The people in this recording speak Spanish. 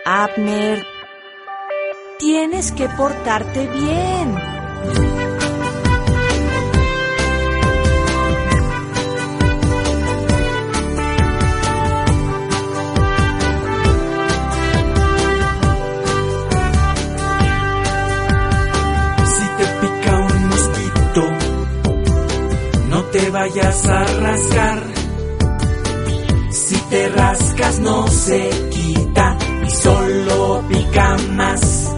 Abner, tienes que portarte bien. Si te pica un mosquito, no te vayas a rascar. Si te rascas no se quita y solo pica más.